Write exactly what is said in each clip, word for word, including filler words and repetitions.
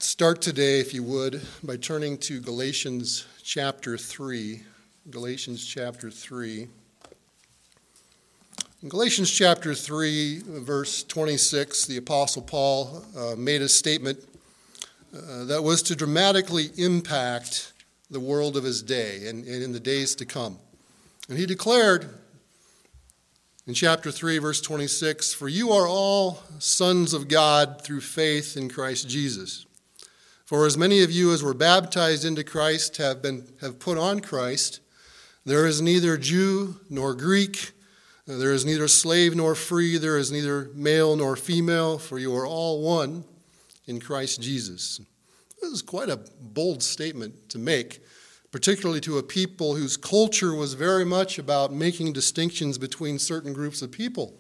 Start today, if you would, by turning to Galatians chapter three. Galatians chapter three. In Galatians chapter three, verse twenty-six, the Apostle Paul uh, made a statement uh, that was to dramatically impact the world of his day and, and in the days to come. And he declared in chapter three, verse twenty-six, "For you are all sons of God through faith in Christ Jesus. For as many of you as were baptized into Christ have been have put on Christ. There is neither Jew nor Greek, there is neither slave nor free, there is neither male nor female, for you are all one in Christ Jesus." This is quite a bold statement to make, particularly to a people whose culture was very much about making distinctions between certain groups of people.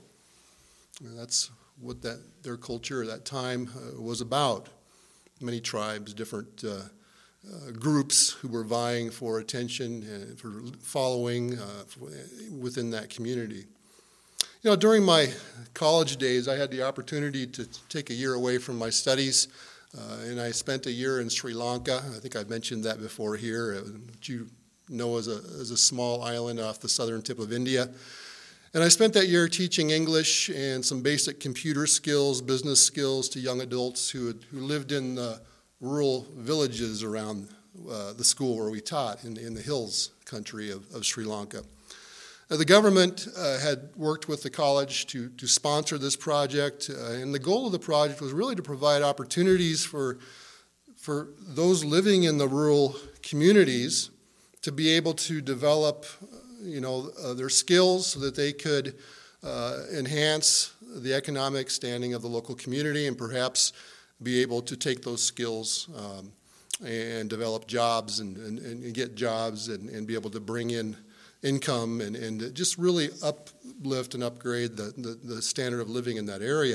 That's what that their culture at that time uh, was about. Many tribes, different uh, uh, groups who were vying for attention and for following uh, within that community. You know, during my college days, I had the opportunity to take a year away from my studies, uh, and I spent a year in Sri Lanka. I think I've mentioned that before here, which you know as a, as a small island off the southern tip of India. And I spent that year teaching English and some basic computer skills, business skills to young adults who had, who lived in the rural villages around uh, the school where we taught in, in the hills country of, of Sri Lanka. Uh, the government uh, had worked with the college to, to sponsor this project, uh, and the goal of the project was really to provide opportunities for, for those living in the rural communities to be able to develop you know, uh, their skills so that they could uh, enhance the economic standing of the local community and perhaps be able to take those skills um, and develop jobs and, and, and get jobs and, and be able to bring in income and, and just really uplift and upgrade the, the, the standard of living in that area.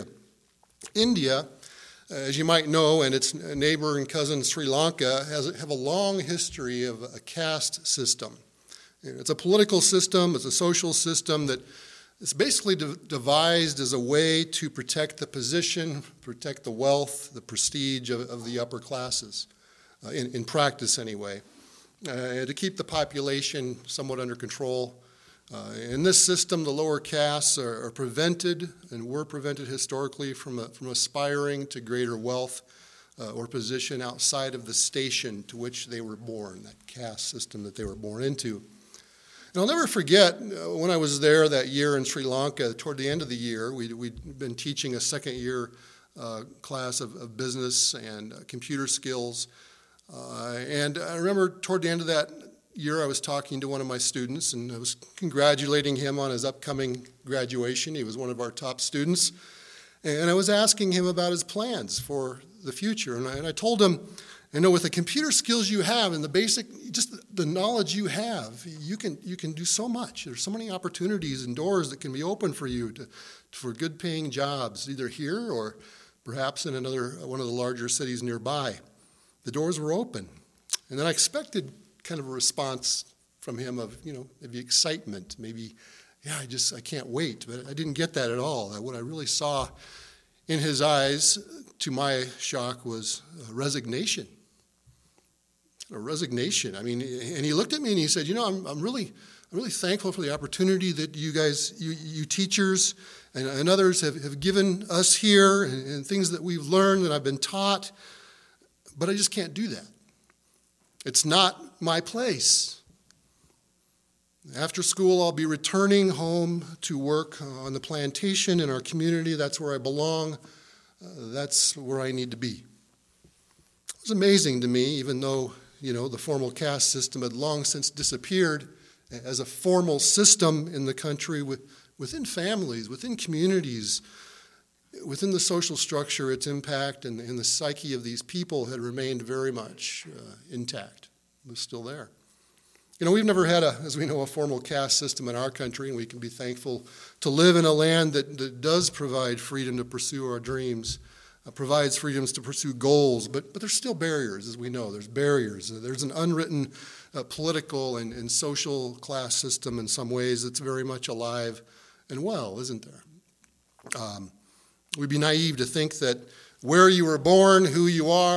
India, as you might know, and its neighbor and cousin Sri Lanka has have a long history of a caste system. It's a political system, it's a social system that is basically de- devised as a way to protect the position, protect the wealth, the prestige of, of the upper classes, uh, in, in practice anyway, uh, to keep the population somewhat under control. Uh, in this system, the lower castes are, are prevented and were prevented historically from, a, from aspiring to greater wealth uh, or position outside of the station to which they were born, that caste system that they were born into. And I'll never forget uh, when I was there that year in Sri Lanka, toward the end of the year, we'd, we'd been teaching a second year uh, class of, of business and uh, computer skills. Uh, and I remember toward the end of that year, I was talking to one of my students, and I was congratulating him on his upcoming graduation. He was one of our top students. And I was asking him about his plans for the future. And I, and I told him, you know, with the computer skills you have and the basic, just the knowledge you have, you can you can do so much. There's so many opportunities and doors that can be open for you to, for good-paying jobs, either here or perhaps in another one of the larger cities nearby. The doors were open, and then I expected kind of a response from him of you know maybe excitement, maybe yeah, I just I can't wait. But I didn't get that at all. What I really saw in his eyes, to my shock, was resignation. A resignation. I mean, and he looked at me and he said, "You know, I'm, I'm really, I'm really thankful for the opportunity that you guys, you, you teachers, and, and others have, have given us here, and, and things that we've learned that I've been taught. But I just can't do that. It's not my place. After school, I'll be returning home to work on the plantation in our community. That's where I belong. Uh, that's where I need to be." It was amazing to me, even though you know, the formal caste system had long since disappeared as a formal system in the country with, within families, within communities, within the social structure, its impact and, and the psyche of these people had remained very much uh, intact. It was still there. You know, we've never had, a, as we know, a formal caste system in our country, and we can be thankful to live in a land that, that does provide freedom to pursue our dreams. Uh, provides freedoms to pursue goals, but but there's still barriers, as we know. There's barriers. There's an unwritten uh, political and, and social class system in some ways that's very much alive and well, isn't there? Um, we'd be naive to think that where you were born, who you are,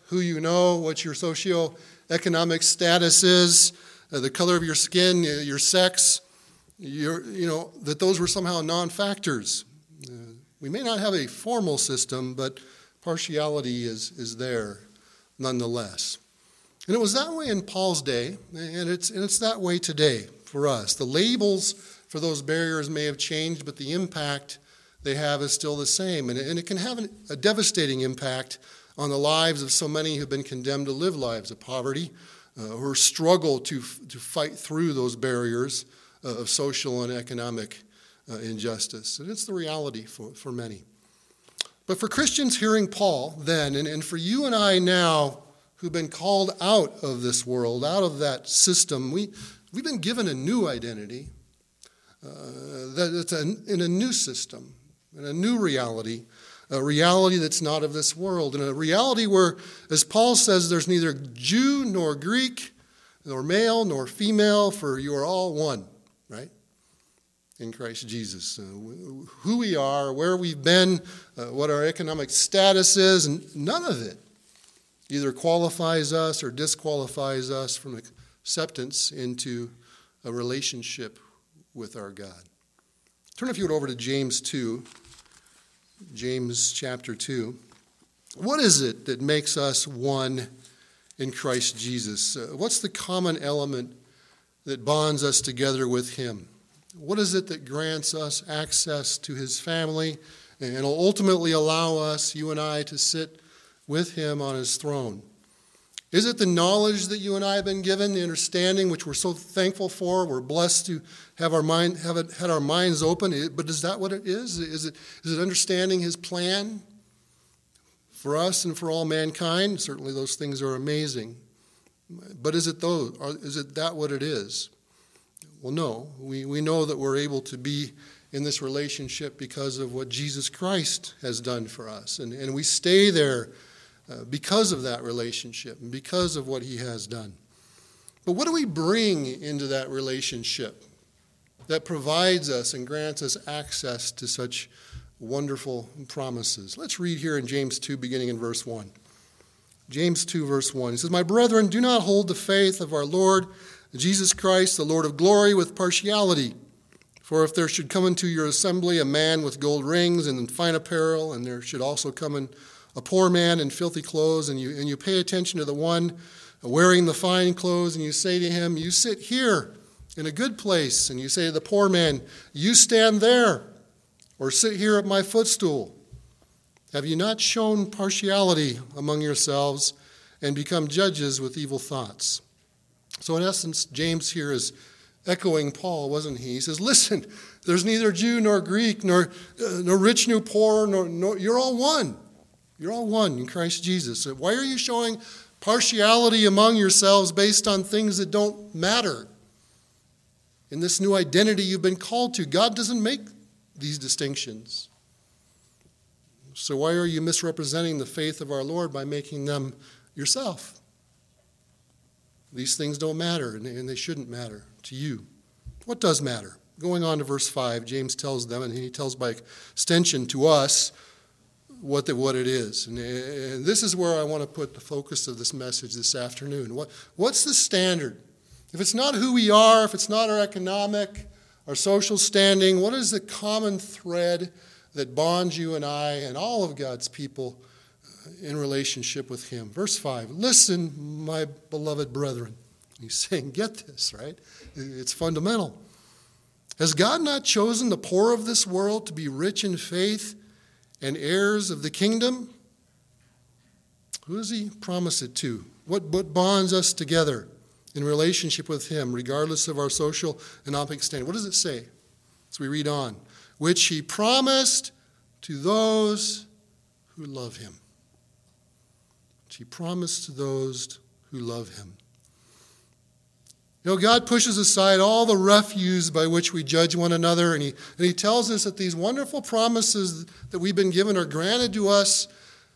who you know, what your socioeconomic status is, uh, the color of your skin, uh, your sex, your, you know, that those were somehow non-factors. Uh, we may not have a formal system, but partiality is, is there nonetheless. And it was that way in Paul's day, and it's, and it's that way today for us. The labels for those barriers may have changed, but the impact they have is still the same. And it, and it can have an, a devastating impact on the lives of so many who've been condemned to live lives of poverty, uh, who struggle to, to fight through those barriers uh, of social and economic uh, injustice. And it's the reality for, for many. But for Christians hearing Paul then, and, and for you and I now, who've been called out of this world, out of that system, we, we've been given a new identity, uh, that it's a, in a new system, in a new reality, a reality that's not of this world, and a reality where, as Paul says, there's neither Jew nor Greek, nor male nor female, for you are all one, right? In Christ Jesus. Uh, who we are, where we've been, uh, what our economic status is, and none of it either qualifies us or disqualifies us from acceptance into a relationship with our God. Turn, if you would, over to James two. James chapter two. What is it that makes us one in Christ Jesus? Uh, what's the common element that bonds us together with him? What is it that grants us access to his family and will ultimately allow us, you and I, to sit with him on his throne? Is it the knowledge that you and I have been given, the understanding which we're so thankful for? We're blessed to have our mind, have it, had our minds open. But is that what it is? Is it, is it understanding his plan for us and for all mankind? Certainly those things are amazing. But is it those? Is it that what it is? Well, no. We, we know that we're able to be in this relationship because of what Jesus Christ has done for us. And, and we stay there Uh, because of that relationship and because of what he has done. But what do we bring into that relationship that provides us and grants us access to such wonderful promises? Let's read here in James two, beginning in verse one. James two, verse one. He says, "My brethren, do not hold the faith of our Lord Jesus Christ, the Lord of glory, with partiality. For if there should come into your assembly a man with gold rings and fine apparel, and there should also come in a poor man in filthy clothes, and you and you pay attention to the one wearing the fine clothes, and you say to him, 'You sit here in a good place,' and you say to the poor man, 'You stand there, or sit here at my footstool.' Have you not shown partiality among yourselves and become judges with evil thoughts?" So in essence, James here is echoing Paul, wasn't he? He says, listen, there's neither Jew nor Greek, nor, uh, nor rich nor poor, nor, nor you're all one. You're all one in Christ Jesus. Why are you showing partiality among yourselves based on things that don't matter? In this new identity you've been called to, God doesn't make these distinctions. So why are you misrepresenting the faith of our Lord by making them yourself? These things don't matter, and they shouldn't matter to you. What does matter? Going on to verse five, James tells them, and he tells by extension to us, what the, what it is. And, and this is where I want to put the focus of this message this afternoon. What, what's the standard? If it's not who we are, if it's not our economic, our social standing, what is the common thread that bonds you and I and all of God's people in relationship with him? Verse five, "Listen, my beloved brethren." He's saying, get this, right? It's fundamental. "Has God not chosen the poor of this world to be rich in faith and heirs of the kingdom?" Who does he promise it to? What, what bonds us together in relationship with him, regardless of our social and economic standing? What does it say? As we read on, "Which he promised to those who love him." Which he promised to those who love him. You know, God pushes aside all the refuse by which we judge one another, and he, and he tells us that these wonderful promises that we've been given are granted to us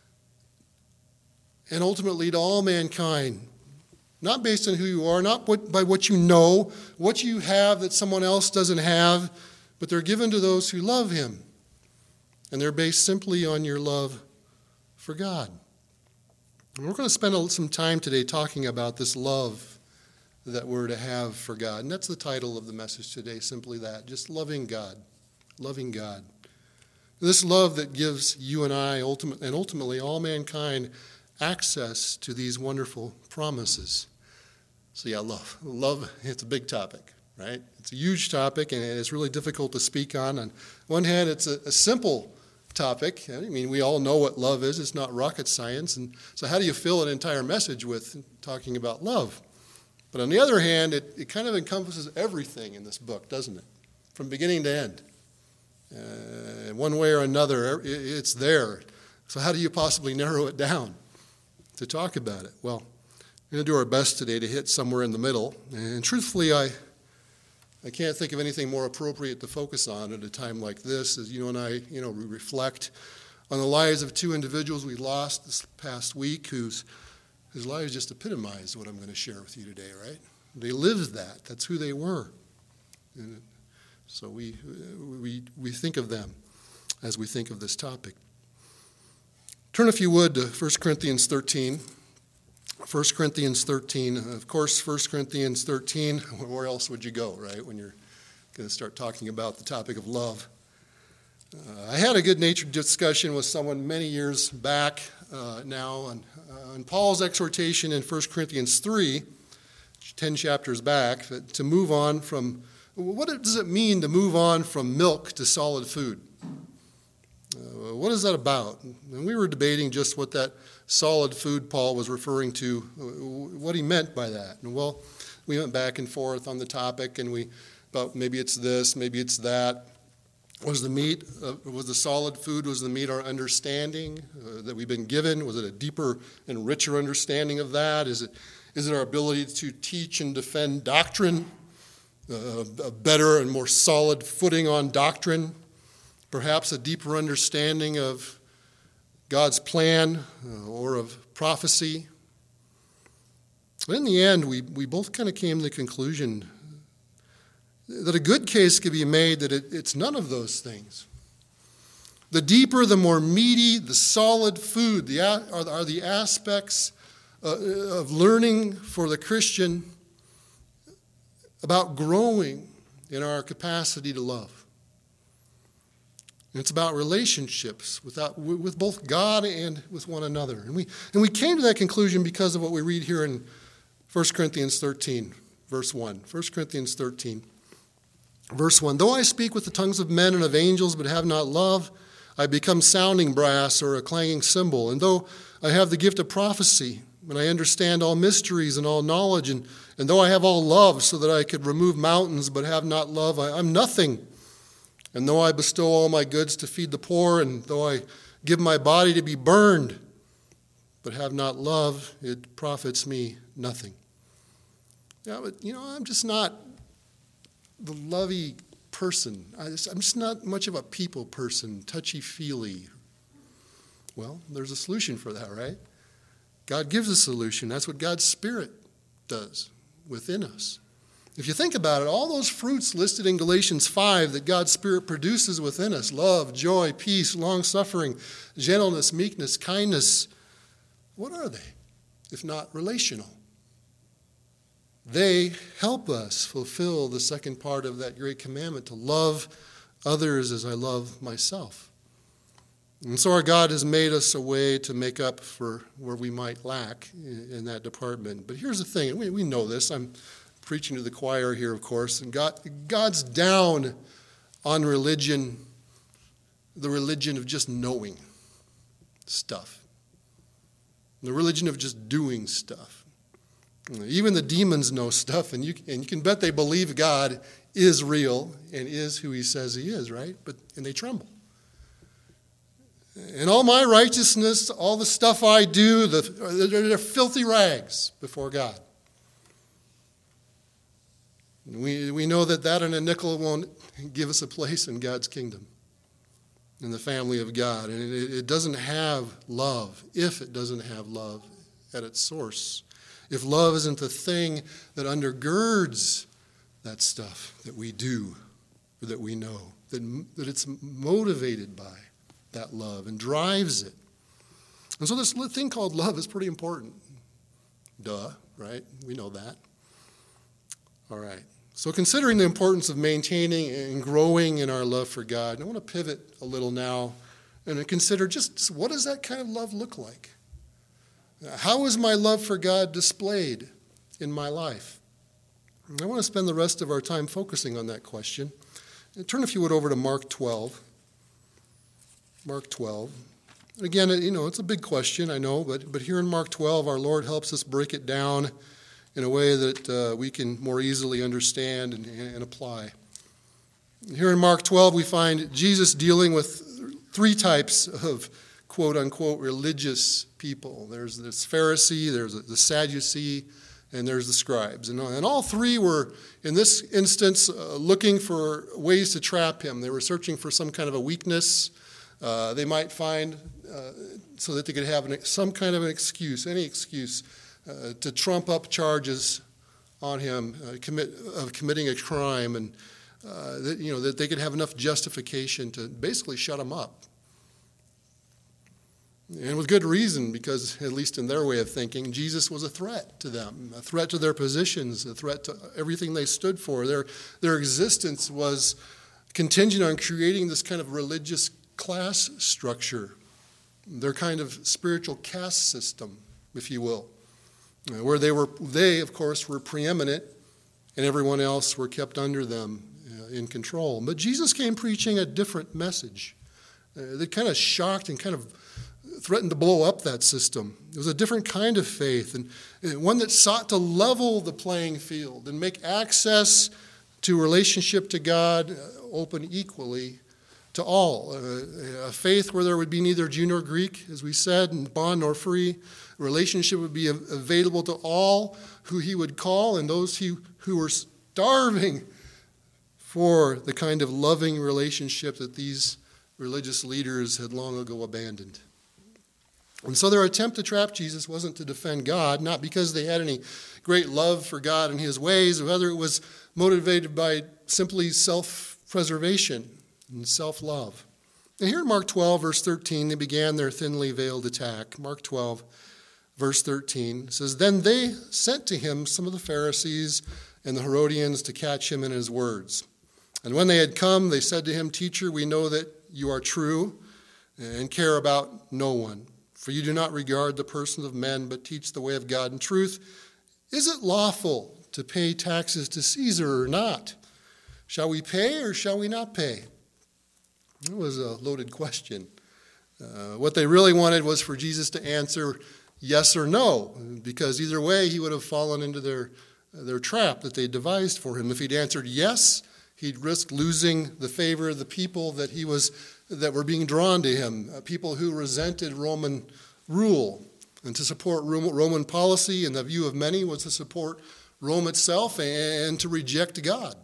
and ultimately to all mankind. Not based on who you are, not what, by what you know, what you have that someone else doesn't have, but they're given to those who love him. And they're based simply on your love for God. And we're going to spend some time today talking about this love that we're to have for God. And that's the title of the message today, simply that, just loving God, loving God. This love that gives you and I, ultimate, and ultimately all mankind, access to these wonderful promises. So yeah, love. Love, it's a big topic, right? It's a huge topic, and it's really difficult to speak on. On one hand, it's a, a simple topic. I mean, we all know what love is. It's not rocket science. And so how do you fill an entire message with talking about love? But on the other hand, it, it kind of encompasses everything in this book, doesn't it? From beginning to end. Uh, one way or another, it's there. So how do you possibly narrow it down to talk about it? Well, we're going to do our best today to hit somewhere in the middle. And truthfully, I I can't think of anything more appropriate to focus on at a time like this, as you and I, you know, we reflect on the lives of two individuals we lost this past week, whose whose lives just epitomized what I'm going to share with you today, right? They lived that. That's who they were. And so we, we, we think of them as we think of this topic. Turn, if you would, to First Corinthians thirteen. First Corinthians thirteen. Of course, First Corinthians thirteen, where else would you go, right, when you're going to start talking about the topic of love? Uh, I had a good-natured discussion with someone many years back uh, now on, uh, on Paul's exhortation in First Corinthians three, ten chapters back, to move on from what does it mean to move on from milk to solid food? Uh, what is that about? And we were debating just what that solid food Paul was referring to, what he meant by that. And well, we went back and forth on the topic, and we about maybe it's this, maybe it's that. Was the meat, uh, was the solid food, was the meat our understanding uh, that we've been given? Was it a deeper and richer understanding of that? Is it, is it our ability to teach and defend doctrine? Uh, a better and more solid footing on doctrine, perhaps a deeper understanding of God's plan uh, or of prophecy. In the end, we, we both kind of came to the conclusion that a good case could be made that it, it's none of those things. The deeper, the more meaty, the solid food the, are, are the aspects uh, of learning for the Christian about growing in our capacity to love. And it's about relationships without, with both God and with one another. And we, and we came to that conclusion because of what we read here in First Corinthians thirteen, verse one. First Corinthians thirteen, verse one. Though I speak with the tongues of men and of angels, but have not love, I become sounding brass or a clanging cymbal. And though I have the gift of prophecy, and I understand all mysteries and all knowledge, and, and though I have all love so that I could remove mountains but have not love, I, I'm nothing. And though I bestow all my goods to feed the poor, and though I give my body to be burned but have not love, it profits me nothing. Yeah, but, you know, I'm just not the lovey person. I just, I'm just not much of a people person, touchy-feely. Well, there's a solution for that, right? God gives a solution. That's what God's Spirit does within us. If you think about it, all those fruits listed in Galatians five that God's Spirit produces within us, love, joy, peace, long-suffering, gentleness, meekness, kindness, what are they if not relational? They help us fulfill the second part of that great commandment, to love others as I love myself. And so our God has made us a way to make up for where we might lack in, in that department. But here's the thing, and we, we know this. I'm preaching to the choir here, of course, and God, God's down on religion, the religion of just knowing stuff, the religion of just doing stuff. Even the demons know stuff, and you, and you can bet they believe God is real and is who he says he is, right? But and they tremble. And all my righteousness, all the stuff I do, the, they're, they're filthy rags before God. We, we know that that and a nickel won't give us a place in God's kingdom, in the family of God. And it, it doesn't have love, if it doesn't have love at its source. If love isn't the thing that undergirds that stuff that we do, or that we know, that, that it's motivated by that love and drives it. And so this thing called love is pretty important. Duh, right? We know that. All right. So considering the importance of maintaining and growing in our love for God, I want to pivot a little now and consider just what does that kind of love look like? How is my love for God displayed in my life? And I want to spend the rest of our time focusing on that question. And turn, if you would, over to Mark twelve. Mark twelve. Again, you know, it's a big question, I know, but, but here in Mark twelve, our Lord helps us break it down in a way that uh, we can more easily understand and, and apply. Here in Mark twelve, we find Jesus dealing with three types of quote-unquote religious people. There's this Pharisee, there's the Sadducee, and there's the scribes. And, and all three were, in this instance, uh, looking for ways to trap him. They were searching for some kind of a weakness uh, they might find uh, so that they could have an, some kind of an excuse, any excuse, uh, to trump up charges on him uh, commit, of committing a crime, and uh, that, you know, that they could have enough justification to basically shut him up. And with good reason, because at least in their way of thinking, Jesus was a threat to them, a threat to their positions, a threat to everything they stood for. Their, their existence was contingent on creating this kind of religious class structure, their kind of spiritual caste system, if you will, where they were, they, of course, were preeminent, and everyone else were kept under them uh, in control. But Jesus came preaching a different message uh, that kind of shocked and kind of threatened to blow up that system. It was a different kind of faith, and, and one that sought to level the playing field and make access to relationship to God uh, open equally to all. Uh, a faith where there would be neither Jew nor Greek, as we said, and bond nor free. A relationship would be available to all who he would call, and those who, who were starving for the kind of loving relationship that these religious leaders had long ago abandoned. And so their attempt to trap Jesus wasn't to defend God, not because they had any great love for God and his ways, or whether it was motivated by simply self-preservation and self-love. And here in Mark twelve, verse thirteen, they began their thinly veiled attack. Mark twelve, verse thirteen says, "Then they sent to him some of the Pharisees and the Herodians to catch him in his words. And when they had come, they said to him, 'Teacher, we know that you are true and care about no one. For you do not regard the persons of men, but teach the way of God in truth. Is it lawful to pay taxes to Caesar or not? Shall we pay or shall we not pay?'" It was a loaded question. Uh, what they really wanted was for Jesus to answer yes or no, because either way he would have fallen into their, their trap that they devised for him. If he'd answered yes, he'd risk losing the favor of the people that he was that were being drawn to him, uh, people who resented Roman rule. And to support Roman policy, in the view of many, was to support Rome itself and to reject God.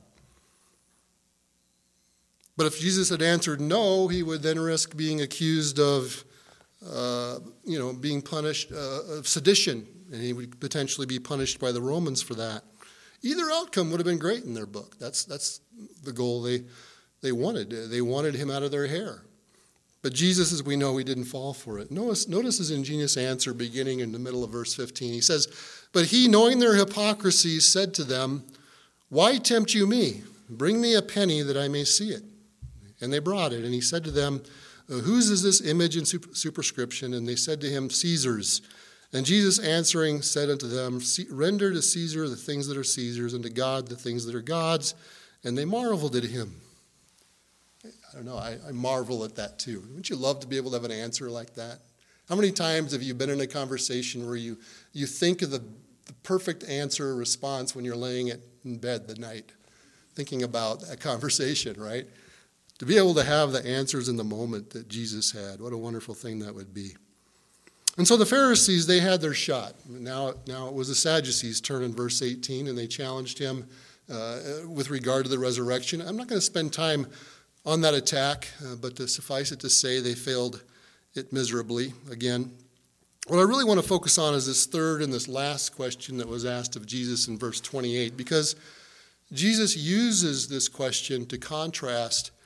But if Jesus had answered no, he would then risk being accused of, uh, you know, being punished, uh, of sedition, and he would potentially be punished by the Romans for that. Either outcome would have been great in their book. That's that's the goal they they wanted. They wanted him out of their hair. But Jesus, as we know, he didn't fall for it. Notice, notice his ingenious answer beginning in the middle of verse fifteen. He says, "But he, knowing their hypocrisy, said to them, 'Why tempt you me? Bring me a penny that I may see it.' And they brought it. And he said to them, 'Whose is this image and superscription?' And they said to him, 'Caesar's.' And Jesus answering said unto them, 'Render to Caesar the things that are Caesar's, and to God the things that are God's.' And they marveled at him." I don't know, I, I marvel at that too. Wouldn't you love to be able to have an answer like that? How many times have you been in a conversation where you, you think of the, the perfect answer or response when you're laying it in bed the night, thinking about that conversation, right? To be able to have the answers in the moment that Jesus had, what a wonderful thing that would be. And so the Pharisees, they had their shot. Now, now it was the Sadducees' turn in verse eighteen, and they challenged him uh, with regard to the resurrection. I'm not going to spend time on that attack, uh, but to suffice it to say, they failed it miserably again. What I really want to focus on is this third and this last question that was asked of Jesus in verse twenty-eight, because Jesus uses this question to contrast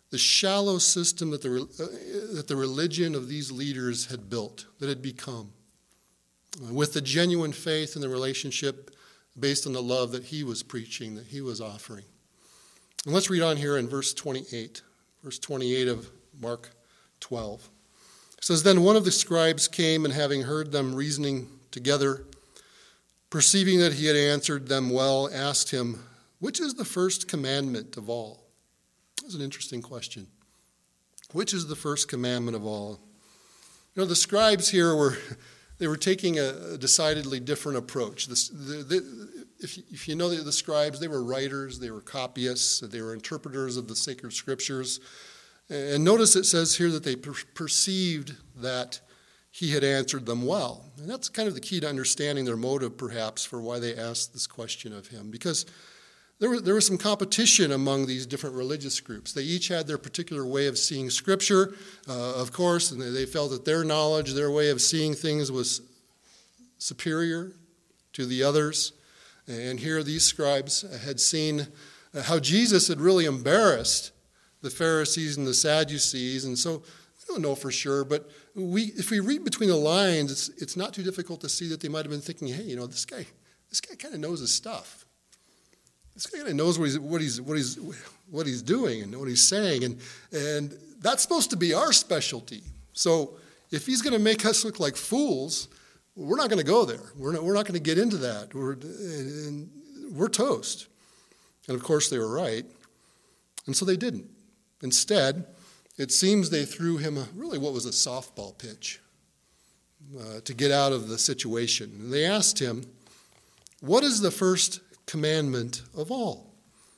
the shallow system that the, uh, that the religion of these leaders had built, that had become, uh, with the genuine faith and the relationship based on the love that he was preaching, that he was offering. And let's read on here in verse twenty-eight, verse twenty-eight of Mark twelve. It says, "Then one of the scribes came, and having heard them reasoning together, perceiving that he had answered them well, asked him, 'Which is the first commandment of all?'" That's an interesting question. Which is the first commandment of all? You know, the scribes here were, they were taking a decidedly different approach. This, the, the, if, if you know the, the scribes, they were writers, they were copyists, they were interpreters of the sacred scriptures. And notice it says here that they per- perceived that he had answered them well. And that's kind of the key to understanding their motive, perhaps, for why they asked this question of him. Because there was, there was some competition among these different religious groups. They each had their particular way of seeing Scripture, uh, of course, and they felt that their knowledge, their way of seeing things was superior to the others. And here these scribes had seen how Jesus had really embarrassed the Pharisees and the Sadducees, and so we don't know for sure, but we, if we read between the lines, it's, it's not too difficult to see that they might have been thinking, hey, you know, this guy, this guy kind of knows his stuff. This guy kind of knows what he's, what he's, what he's, what he's doing and what he's saying, and and that's supposed to be our specialty. So if he's going to make us look like fools, we're not going to go there. We're not, we're not going to get into that. We're, and we're toast. And of course, they were right, and so they didn't. Instead, it seems they threw him a, really what was a softball pitch uh, to get out of the situation. And they asked him, "What is the first commandment of all?"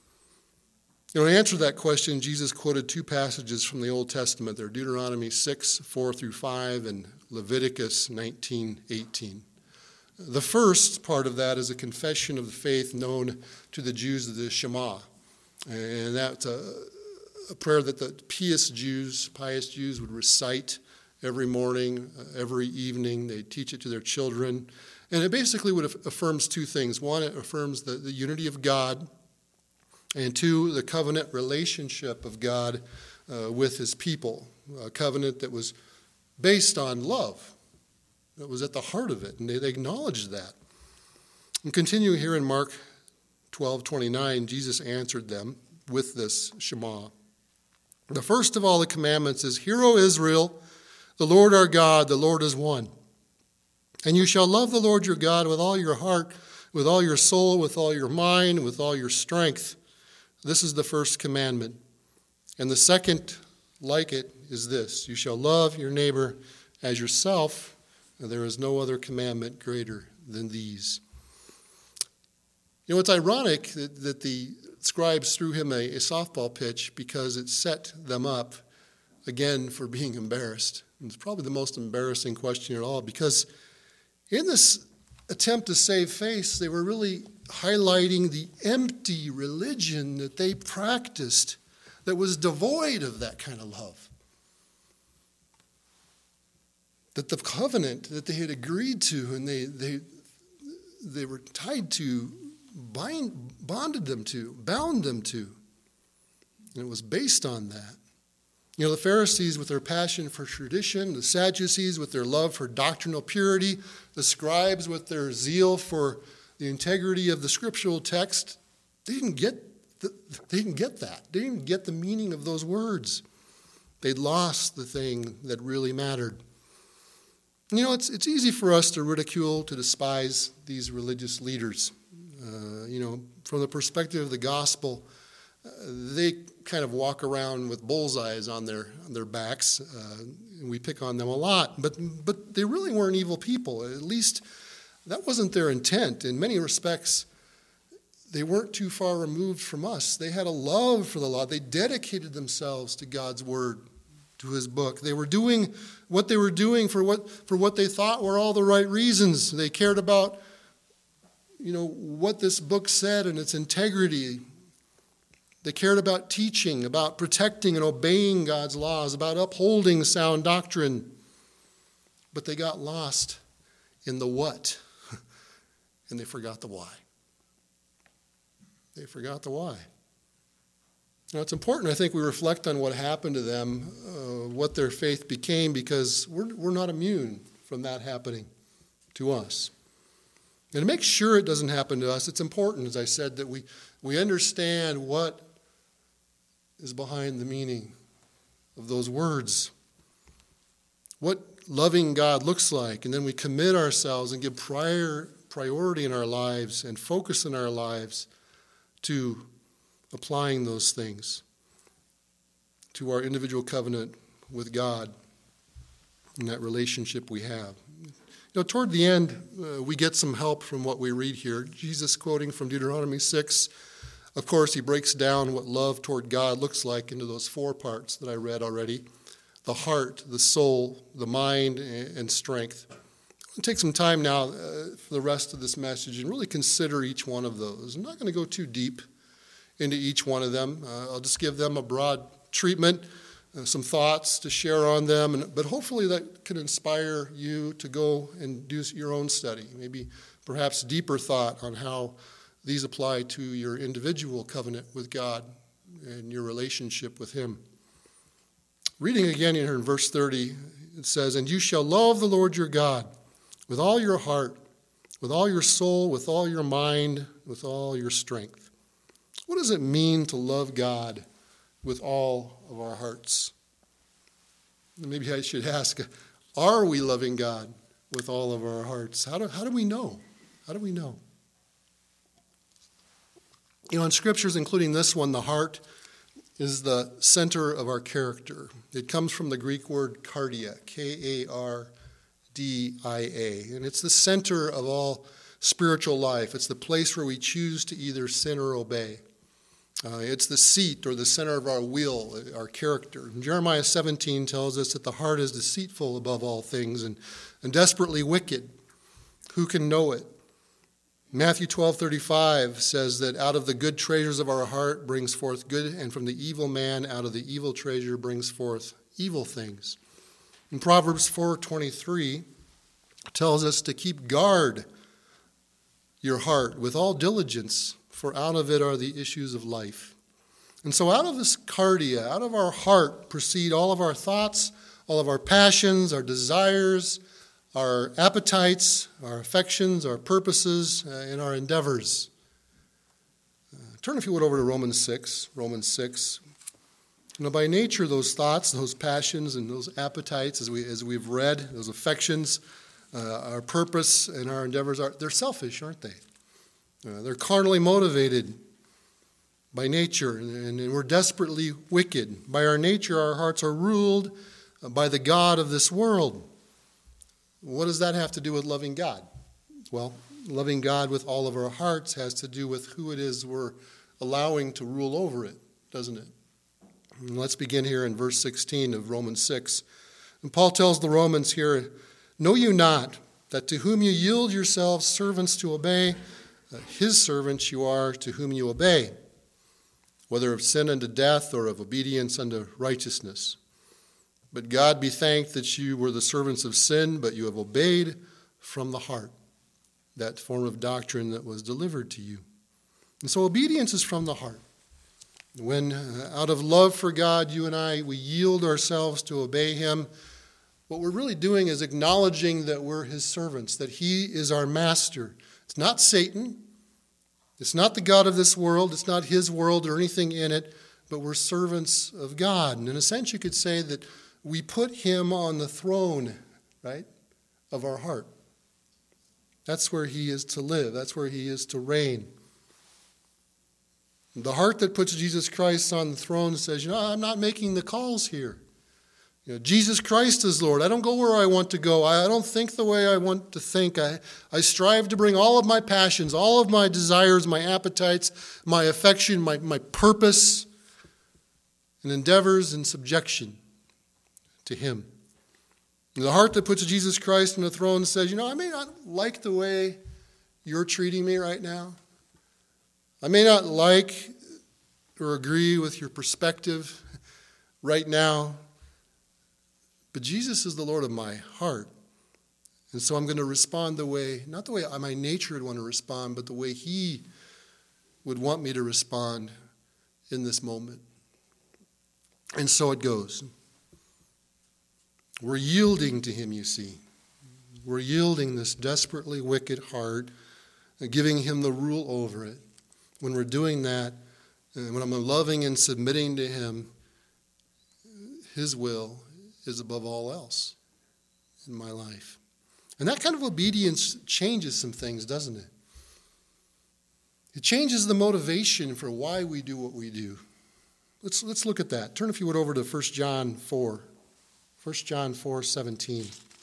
You know, to answer that question, Jesus quoted two passages from the Old Testament. They're Deuteronomy six, four through five, and Leviticus nineteen, eighteen. The first part of that is a confession of the faith known to the Jews of the Shema. And that's a a prayer that the pious Jews, pious Jews would recite every morning, uh, every evening. They teach it to their children. And it basically would aff- affirms two things. One, it affirms the, the unity of God. And two, the covenant relationship of God uh, with his people. A covenant that was based on love. That was at the heart of it. And they, they acknowledged that. And continue here in Mark twelve twenty-nine, Jesus answered them with this Shema. "The first of all the commandments is, 'Hear, O Israel, the Lord our God, the Lord is one. And you shall love the Lord your God with all your heart, with all your soul, with all your mind, with all your strength.' This is the first commandment. And the second, like it, is this: you shall love your neighbor as yourself, and there is no other commandment greater than these." You know, it's ironic that, that the scribes threw him a, a softball pitch because it set them up, again, for being embarrassed. And it's probably the most embarrassing question at all, because in this attempt to save face, they were really highlighting the empty religion that they practiced that was devoid of that kind of love. That the covenant that they had agreed to and they they they were tied to, bind, bonded them to, bound them to. And it was based on that. You know, the Pharisees with their passion for tradition, the Sadducees with their love for doctrinal purity, the scribes with their zeal for the integrity of the scriptural text, they didn't get the, they didn't get that. They didn't get the meaning of those words. They'd lost the thing that really mattered. You know, it's it's easy for us to ridicule, to despise these religious leaders. Uh, you know, from the perspective of the gospel, uh, they kind of walk around with bullseyes on their on their backs. Uh, and we pick on them a lot, but but they really weren't evil people. At least that wasn't their intent. In many respects, they weren't too far removed from us. They had a love for the law. They dedicated themselves to God's word, to his book. They were doing what they were doing for what for what they thought were all the right reasons. They cared about, you know, what this book said and its integrity. They cared about teaching, about protecting and obeying God's laws, about upholding sound doctrine. But they got lost in the what, and they forgot the why. They forgot the why. Now, it's important, I think, we reflect on what happened to them, uh, what their faith became, because we're, we're not immune from that happening to us. And to make sure it doesn't happen to us, it's important, as I said, that we, we understand what is behind the meaning of those words, what loving God looks like, and then we commit ourselves and give prior priority in our lives and focus in our lives to applying those things to our individual covenant with God and that relationship we have. You know, toward the end, uh, we get some help from what we read here. Jesus quoting from Deuteronomy six. Of course, he breaks down what love toward God looks like into those four parts that I read already: the heart, the soul, the mind, and strength. I'll take some time now uh, for the rest of this message and really consider each one of those. I'm not going to go too deep into each one of them. Uh, I'll just give them a broad treatment, uh, some thoughts to share on them, and, but hopefully that can inspire you to go and do your own study, maybe perhaps deeper thought on how these apply to your individual covenant with God and your relationship with Him. Reading again here in verse thirty, it says, "And you shall love the Lord your God with all your heart, with all your soul, with all your mind, with all your strength." What does it mean to love God with all of our hearts? Maybe I should ask, are we loving God with all of our hearts? How do, how do we know? How do we know? You know, in scriptures, including this one, the heart is the center of our character. It comes from the Greek word kardia, K A R D I A, and it's the center of all spiritual life. It's the place where we choose to either sin or obey. Uh, it's the seat or the center of our will, our character. And Jeremiah seventeen tells us that the heart is deceitful above all things and, and desperately wicked. Who can know it? Matthew twelve thirty-five says that out of the good treasures of our heart brings forth good, and from the evil man out of the evil treasure brings forth evil things. And Proverbs four twenty-three tells us to keep guard your heart with all diligence, for out of it are the issues of life. And so out of this cardia, out of our heart, proceed all of our thoughts, all of our passions, our desires, our appetites, our affections, our purposes, uh, and our endeavors. Uh, turn, if you would, over to Romans six. Romans six. You know, by nature, those thoughts, those passions, and those appetites, as we as we've read, those affections, uh, our purpose and our endeavors are they're selfish, aren't they? Uh, they're carnally motivated by nature, and, and we're desperately wicked. By our nature, our hearts are ruled by the god of this world. What does that have to do with loving God? Well, loving God with all of our hearts has to do with who it is we're allowing to rule over it, doesn't it? And let's begin here in verse sixteen of Romans six. And Paul tells the Romans here, "Know you not that to whom you yield yourselves servants to obey, his servants you are to whom you obey, whether of sin unto death or of obedience unto righteousness. But God be thanked that you were the servants of sin, but you have obeyed from the heart that form of doctrine that was delivered to you." And so obedience is from the heart. When uh, out of love for God, you and I, we yield ourselves to obey him, what we're really doing is acknowledging that we're his servants, that he is our master. It's not Satan. It's not the god of this world. It's not his world or anything in it, but we're servants of God. And in a sense, you could say that we put him on the throne, right, of our heart. That's where he is to live. That's where he is to reign. The heart that puts Jesus Christ on the throne says, you know, I'm not making the calls here. You know, Jesus Christ is Lord. I don't go where I want to go. I don't think the way I want to think. I, I strive to bring all of my passions, all of my desires, my appetites, my affection, my, my purpose and endeavors in subjection to him. And the heart that puts Jesus Christ on the throne says, you know, I may not like the way you're treating me right now. I may not like or agree with your perspective right now. But Jesus is the Lord of my heart. And so I'm going to respond the way, not the way my nature would want to respond, but the way he would want me to respond in this moment. And so it goes. We're yielding to him, you see. We're yielding this desperately wicked heart, and giving him the rule over it. When we're doing that, and when I'm loving and submitting to him, his will is above all else in my life. And that kind of obedience changes some things, doesn't it? It changes the motivation for why we do what we do. Let's, let's look at that. Turn, if you would, over to First John four. First John four seventeen.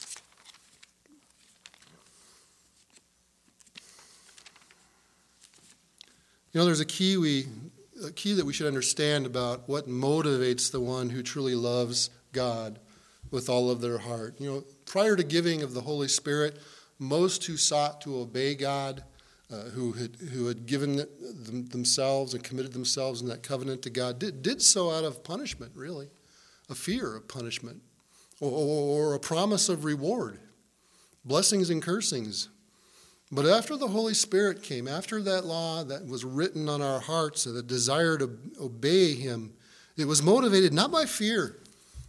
You know, there's a key we a key that we should understand about what motivates the one who truly loves God with all of their heart. You know, prior to giving of the Holy Spirit, most who sought to obey God, uh, who had who had given them, themselves and committed themselves in that covenant to God, did, did so out of punishment, really, a fear of punishment, or, or a promise of reward, blessings and cursings. But after the Holy Spirit came, after that law that was written on our hearts, the desire to obey him, it was motivated not by fear,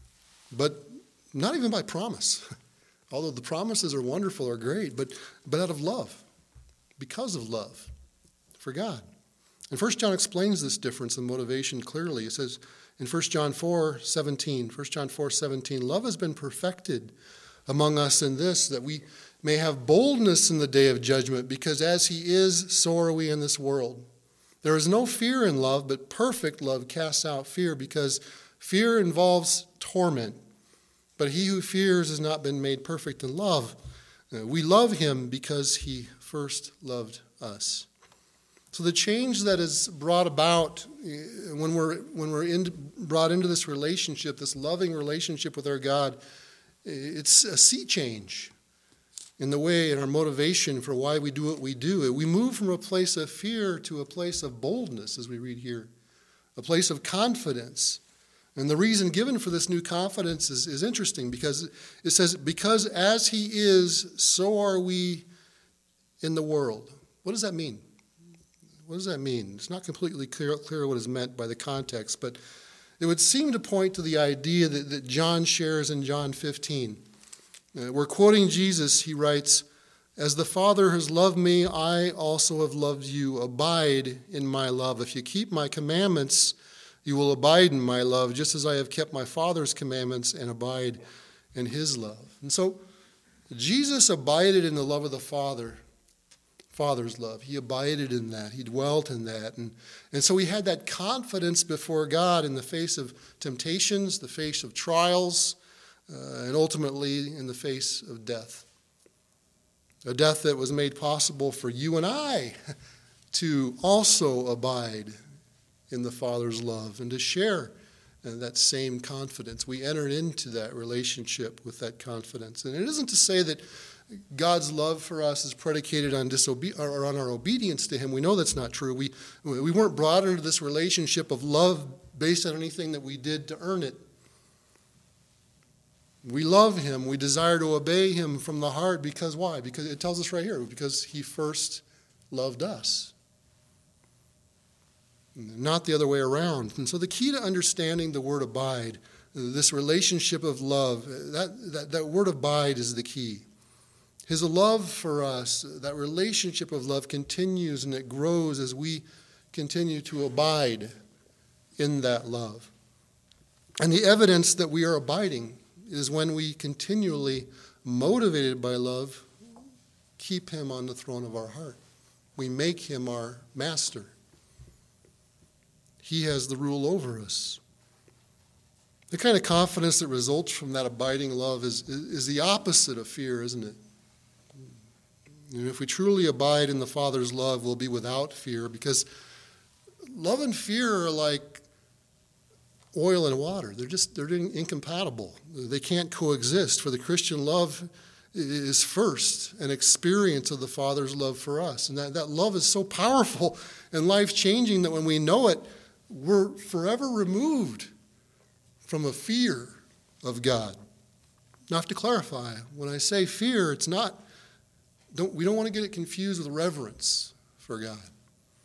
but not even by promise. Although the promises are wonderful or great, but, but out of love, because of love for God. And First John explains this difference in motivation clearly. It says in First John four seventeen, First John four seventeen, love has been perfected among us in this, that we may have boldness in the day of judgment, because as he is, so are we in this world. There is no fear in love, but perfect love casts out fear, because fear involves torment. But he who fears has not been made perfect in love. We love him because he first loved us. So the change that is brought about when we're when we're in, brought into this relationship, this loving relationship with our God, it's a sea change in the way and our motivation for why we do what we do. We move from a place of fear to a place of boldness, as we read here, a place of confidence. And the reason given for this new confidence is, is interesting, because it says, because as he is, so are we in the world. What does that mean? What does that mean? It's not completely clear, clear what is meant by the context, but it would seem to point to the idea that, that John shares in John fifteen. Uh, we're quoting Jesus. He writes, as the Father has loved me, I also have loved you. Abide in my love. If you keep my commandments, you will abide in my love, just as I have kept my Father's commandments and abide in his love. And so Jesus abided in the love of the Father, Father's love. He abided in that. He dwelt in that. And, and so he had that confidence before God in the face of temptations, the face of trials, uh, and ultimately in the face of death. A death that was made possible for you and I to also abide in the Father's love and to share that same confidence. We entered into that relationship with that confidence. And it isn't to say that God's love for us is predicated on disobe- or on our obedience to him. We know that's not true. We, we weren't brought into this relationship of love based on anything that we did to earn it. We love him. We desire to obey him from the heart because why? Because it tells us right here, because he first loved us. Not the other way around. And so the key to understanding the word abide, this relationship of love, that, that, that word abide is the key. His love for us, that relationship of love continues and it grows as we continue to abide in that love. And the evidence that we are abiding is when we continually, motivated by love, keep him on the throne of our heart. We make him our master. He has the rule over us. The kind of confidence that results from that abiding love is, is, is the opposite of fear, isn't it? And if we truly abide in the Father's love, we'll be without fear, because love and fear are like oil and water. They're just they're incompatible. They can't coexist. For the Christian, love is first an experience of the Father's love for us. And that, that love is so powerful and life-changing that when we know it, we're forever removed from a fear of God. Now, I have to clarify, when I say fear, it's not, don't, we don't want to get it confused with reverence for God.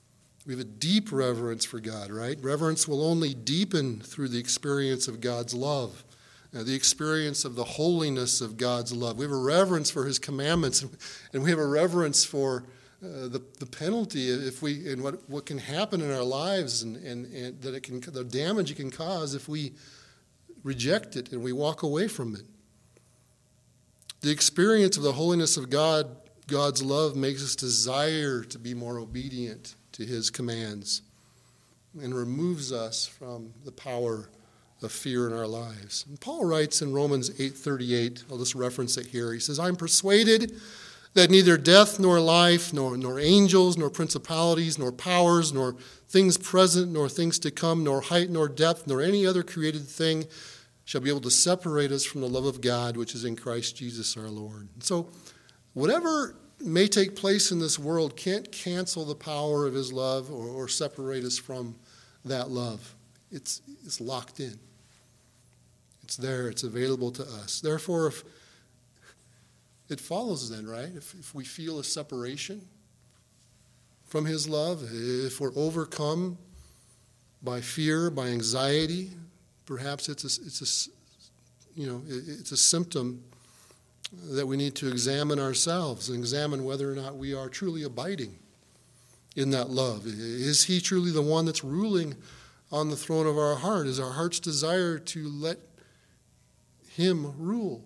We have a deep reverence for God, right? Reverence will only deepen through the experience of God's love, uh, the experience of the holiness of God's love. We have a reverence for his commandments, and we have a reverence for uh, the, the penalty if we and what, what can happen in our lives, and, and, and that it can the damage it can cause if we reject it and we walk away from it. The experience of the holiness of God, God's love, makes us desire to be more obedient to his commands and removes us from the power of fear in our lives. And Paul writes in Romans eight thirty-eight, I'll just reference it here. He says, I'm persuaded that neither death nor life, nor, nor angels, nor principalities, nor powers, nor things present, nor things to come, nor height, nor depth, nor any other created thing shall be able to separate us from the love of God, which is in Christ Jesus our Lord. And so whatever may take place in this world can't cancel the power of his love or, or separate us from that love. It's, it's locked in. It's there. It's available to us. Therefore, if it follows then, right? If, if we feel a separation from his love, if we're overcome by fear, by anxiety, perhaps it's a, it's a, you know, it's a symptom that we need to examine ourselves and examine whether or not we are truly abiding in that love. Is he truly the one that's ruling on the throne of our heart? Is our heart's desire to let him rule?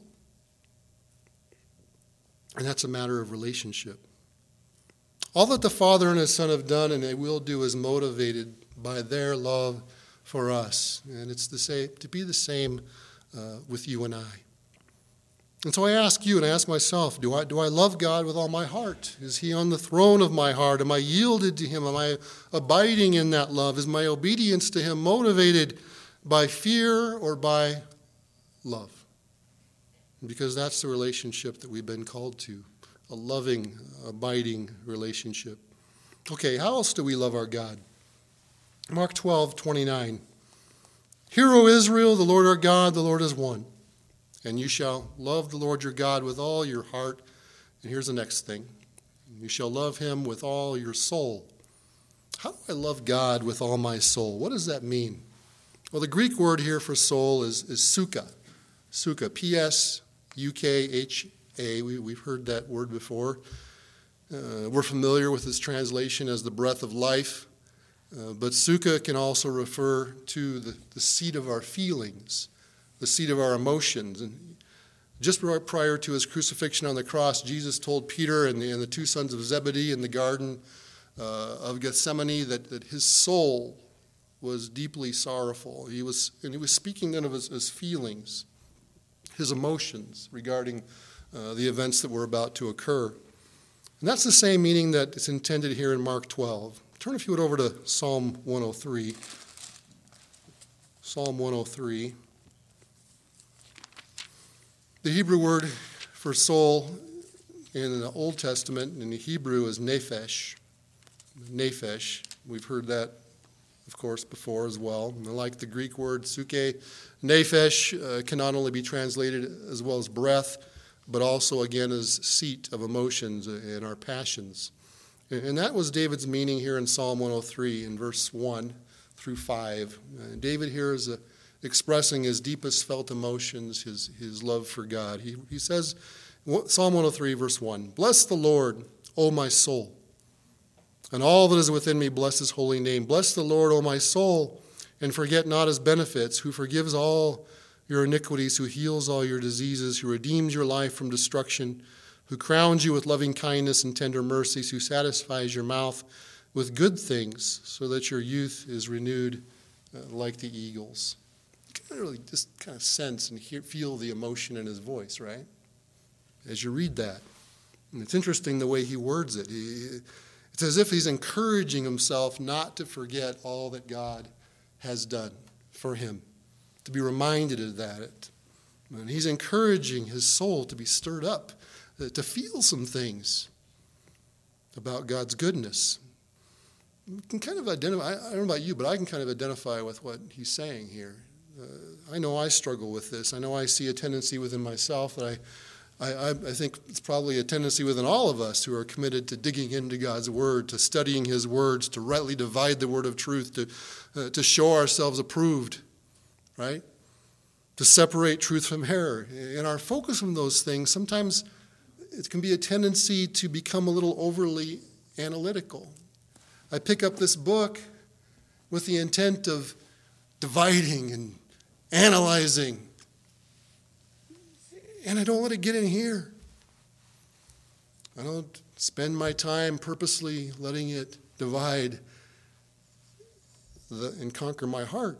And that's a matter of relationship. All that the Father and his Son have done and they will do is motivated by their love for us. And it's the same, to be the same uh, with you and I. And so I ask you and I ask myself, do I, do I love God with all my heart? Is he on the throne of my heart? Am I yielded to him? Am I abiding in that love? Is my obedience to him motivated by fear or by love? Because that's the relationship that we've been called to, a loving, abiding relationship. Okay, how else do we love our God? Mark twelve twenty-nine. Hear, O Israel, the Lord our God, the Lord is one. And you shall love the Lord your God with all your heart. And here's the next thing. You shall love him with all your soul. How do I love God with all my soul? What does that mean? Well, the Greek word here for soul is, is suka. Suka, P S U K H A. We, we've heard that word before. Uh, we're familiar with this translation as the breath of life. Uh, but suka can also refer to the, the seat of our feelings, the seat of our emotions. And just prior to his crucifixion on the cross, Jesus told Peter and the, and the two sons of Zebedee in the Garden uh, of Gethsemane that, that his soul was deeply sorrowful. He was, and he was speaking then of his, his feelings, his emotions regarding uh, the events that were about to occur. And that's the same meaning that is intended here in Mark twelve. Turn, if you would, over to Psalm one oh three. Psalm one oh three. The Hebrew word for soul in the Old Testament in the Hebrew is nephesh. Nephesh. We've heard that, of course, before as well. And like the Greek word suke, nephesh uh, can not only be translated as well as breath, but also, again, as seat of emotions and our passions. And that was David's meaning here in Psalm one oh three in verse one through five. Uh, David here is uh, expressing his deepest felt emotions, his, his love for God. He, he says, Psalm one oh three, verse one, "Bless the Lord, O my soul, and all that is within me, bless his holy name. Bless the Lord, O my soul, and forget not his benefits, who forgives all your iniquities, who heals all your diseases, who redeems your life from destruction, who crowns you with loving kindness and tender mercies, who satisfies your mouth with good things, so that your youth is renewed uh, like the eagles." You can really just kind of sense and hear, feel the emotion in his voice, right? As you read that. And it's interesting the way he words it. He, it's as if he's encouraging himself not to forget all that God has done for him, to be reminded of that. And he's encouraging his soul to be stirred up, to feel some things about God's goodness. You can kind of identify, I don't know about you, but I can kind of identify with what he's saying here. Uh, I know I struggle with this. I know I see a tendency within myself that I, I, I think it's probably a tendency within all of us who are committed to digging into God's Word, to studying His words, to rightly divide the word of truth, to, uh, to show ourselves approved, right? To separate truth from error. And our focus on those things, sometimes it can be a tendency to become a little overly analytical. I pick up this book with the intent of dividing and analyzing, and I don't let it get in here. I don't spend my time purposely letting it divide the, and conquer my heart,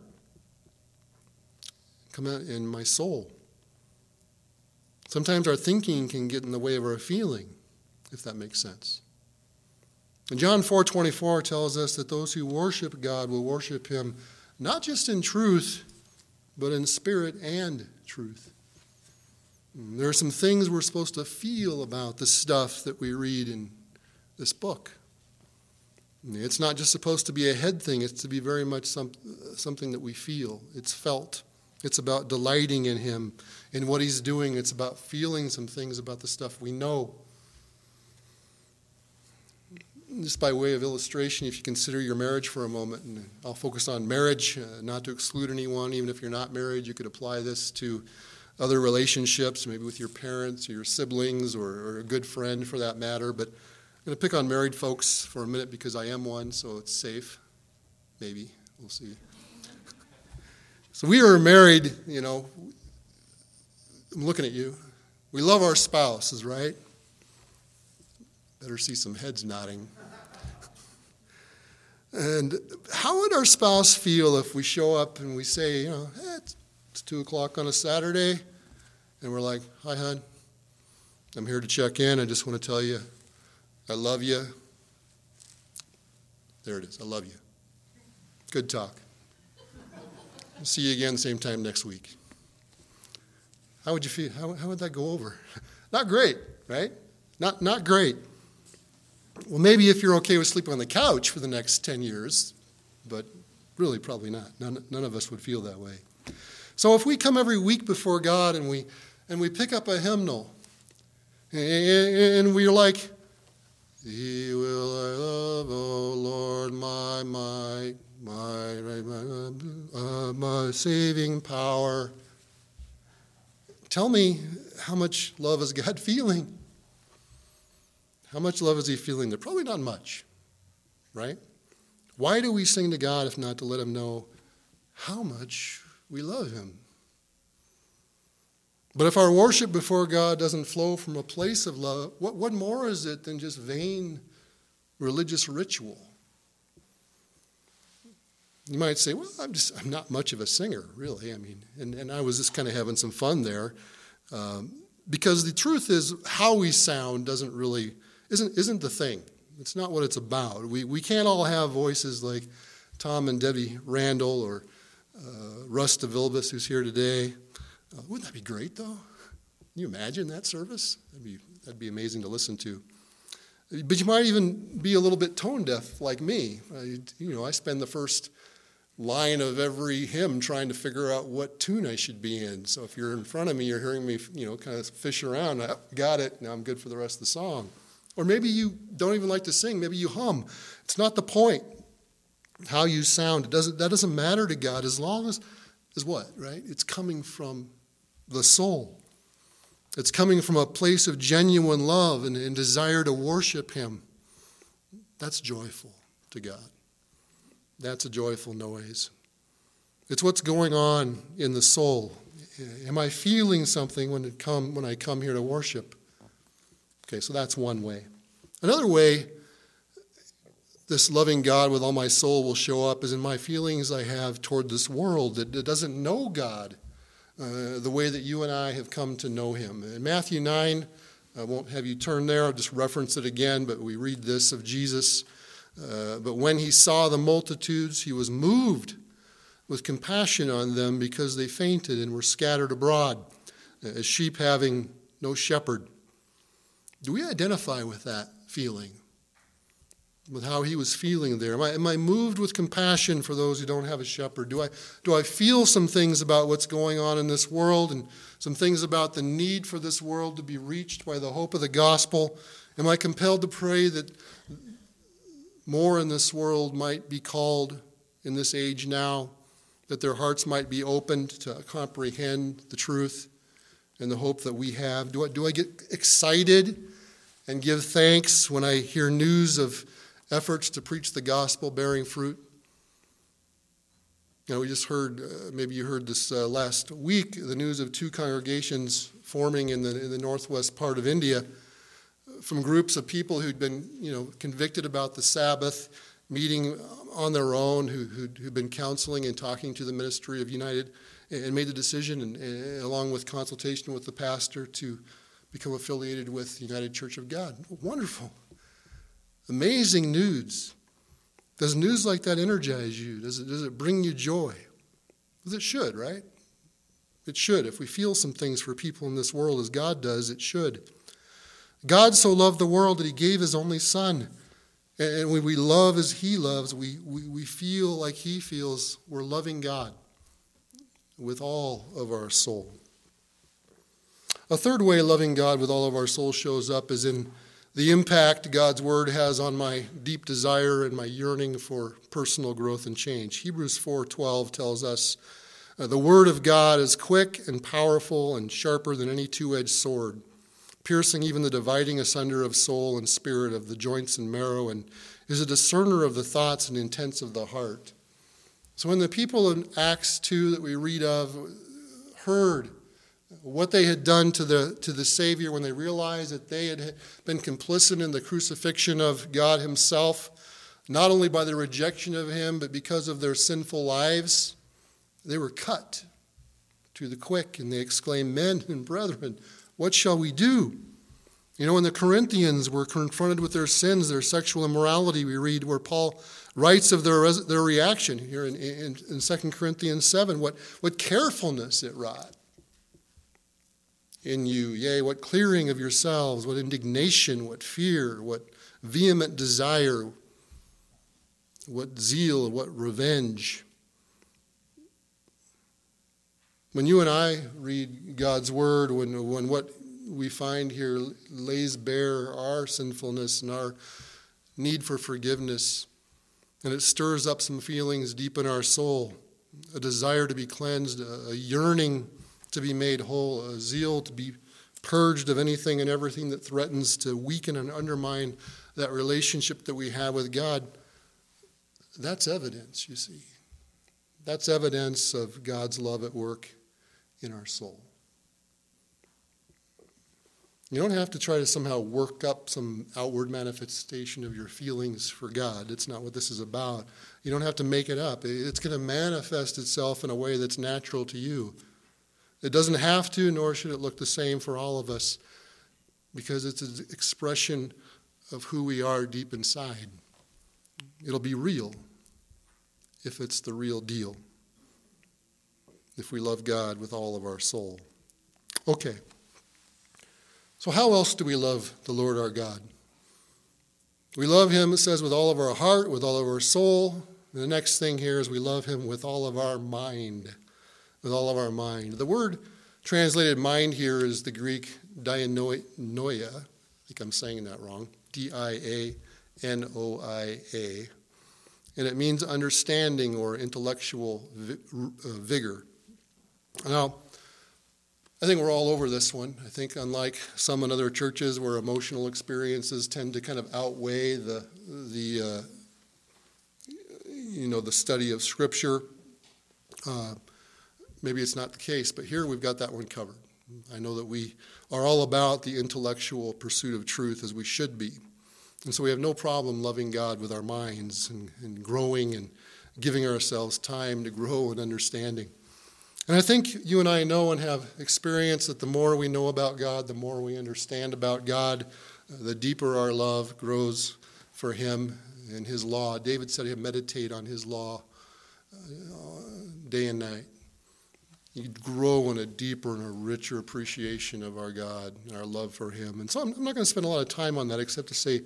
come out in my soul. Sometimes our thinking can get in the way of our feeling, if that makes sense. And John four twenty-four tells us that those who worship God will worship Him not just in truth, but in spirit and truth. There are some things we're supposed to feel about the stuff that we read in this book. It's not just supposed to be a head thing. It's to be very much some, something that we feel. It's felt. It's about delighting in Him, in what He's doing. It's about feeling some things about the stuff we know. Just by way of illustration, if you consider your marriage for a moment, and I'll focus on marriage, uh, not to exclude anyone. Even if you're not married, you could apply this to other relationships, maybe with your parents or your siblings or, or a good friend for that matter. But I'm going to pick on married folks for a minute because I am one, so it's safe. Maybe. We'll see. So we are married, you know. I'm looking at you. We love our spouses, right? Better see some heads nodding. And how would our spouse feel if we show up and we say, you know, hey, it's, it's two o'clock on a Saturday, and we're like, hi, hon, I'm here to check in. I just want to tell you I love you. There it is. I love you. Good talk. I'll see you again same time next week. How would you feel? How, how would that go over? Not great, right? Not not great. Well, maybe if you're okay with sleeping on the couch for the next ten years, but really probably not. None, none of us would feel that way. So if we come every week before God and we and we pick up a hymnal and we're like, Thee will I love, O Lord, my might, my, my, uh, my saving power. Tell me, how much love is God feeling? How much love is He feeling there? Probably not much, right? Why do we sing to God if not to let Him know how much we love Him? But if our worship before God doesn't flow from a place of love, what, what more is it than just vain religious ritual? You might say, well, I'm just I'm not much of a singer, really. I mean, and, and I was just kind of having some fun there. Um, because the truth is, how we sound doesn't really, isn't isn't the thing. It's not what it's about. We we can't all have voices like Tom and Debbie Randall or uh, Russ DeVilbus, who's here today. Uh, wouldn't that be great, though? Can you imagine that service? That'd be that'd be amazing to listen to. But you might even be a little bit tone deaf like me. I, you know, I spend the first line of every hymn trying to figure out what tune I should be in. So if you're in front of me, you're hearing me, you know, kind of fish around. I got it. Now I'm good for the rest of the song. Or maybe you don't even like to sing. Maybe you hum. It's not the point. How you sound, it doesn't. That doesn't matter to God as long as, as what, right? It's coming from the soul. It's coming from a place of genuine love and, and desire to worship Him. That's joyful to God. That's a joyful noise. It's what's going on in the soul. Am I feeling something when it come when I come here to worship? Okay, so that's one way. Another way this loving God with all my soul will show up is in my feelings I have toward this world that, that doesn't know God uh, the way that you and I have come to know Him. In Matthew nine, I won't have you turn there, I'll just reference it again, but we read this of Jesus. Uh, but when He saw the multitudes, He was moved with compassion on them because they fainted and were scattered abroad, as sheep having no shepherd. Do we identify with that feeling? with how he was feeling there? Am I, am I moved with compassion for those who don't have a shepherd? Do I, do I feel some things about what's going on in this world and some things about the need for this world to be reached by the hope of the gospel? Am I compelled to pray that more in this world might be called in this age now, that their hearts might be opened to comprehend the truth and the hope that we have? Do I, do I get excited and give thanks when I hear news of efforts to preach the gospel bearing fruit? You know, we just heard, uh, maybe you heard this uh, last week, the news of two congregations forming in the in the northwest part of India from groups of people who'd been, you know, convicted about the Sabbath, meeting on their own, who, who'd, who'd been counseling and talking to the ministry of United, and made the decision, and, and along with consultation with the pastor, to become affiliated with United Church of God. Wonderful. Amazing news. Does news like that energize you? Does it, does it bring you joy? Because it should, right? It should. If we feel some things for people in this world as God does, it should. God so loved the world that he gave his only son. And when we love as he loves, we, we, we feel like he feels. We're loving God with all of our soul. A third way loving God with all of our soul shows up is in the impact God's word has on my deep desire and my yearning for personal growth and change. Hebrews four twelve tells us, uh, the word of God is quick and powerful and sharper than any two-edged sword, piercing even the dividing asunder of soul and spirit, of the joints and marrow, and is a discerner of the thoughts and intents of the heart. So when the people in Acts two that we read of heard what they had done to the to the Savior, when they realized that they had been complicit in the crucifixion of God himself, not only by the rejection of him, but because of their sinful lives, they were cut to the quick, and they exclaimed, men and brethren, what shall we do? You know, when the Corinthians were confronted with their sins, their sexual immorality, we read where Paul writes of their, their reaction here in, in, in Second Corinthians seven, what, what carefulness it wrought in you, yea, what clearing of yourselves, what indignation, what fear, what vehement desire, what zeal, what revenge. When you and I read God's word, when, when what we find here lays bare our sinfulness and our need for forgiveness, and it stirs up some feelings deep in our soul, a desire to be cleansed, a, a yearning to be made whole, a zeal to be purged of anything and everything that threatens to weaken and undermine that relationship that we have with God, that's evidence, you see. That's evidence of God's love at work in our soul. You don't have to try to somehow work up some outward manifestation of your feelings for God. It's not what this is about. You don't have to make it up. It's going to manifest itself in a way that's natural to you. It doesn't have to, nor should it look the same for all of us, because it's an expression of who we are deep inside. It'll be real if it's the real deal, if we love God with all of our soul. Okay. So how else do we love the Lord our God? We love him, it says, with all of our heart, with all of our soul. And the next thing here is we love him with all of our mind. With all of our mind. The word translated mind here is the Greek dianoia. I think I'm saying that wrong. D I A N O I A. And it means understanding or intellectual vigor. Now, I think we're all over this one. I think unlike some in other churches where emotional experiences tend to kind of outweigh the the uh, you know the study of Scripture, uh, maybe it's not the case. But here we've got that one covered. I know that we are all about the intellectual pursuit of truth, as we should be, and so we have no problem loving God with our minds and, and growing and giving ourselves time to grow in understanding. And I think you and I know and have experienced that the more we know about God, the more we understand about God, the deeper our love grows for him and his law. David said he'd meditate on his law uh, day and night. You grow in a deeper and a richer appreciation of our God and our love for him. And so I'm, I'm not going to spend a lot of time on that except to say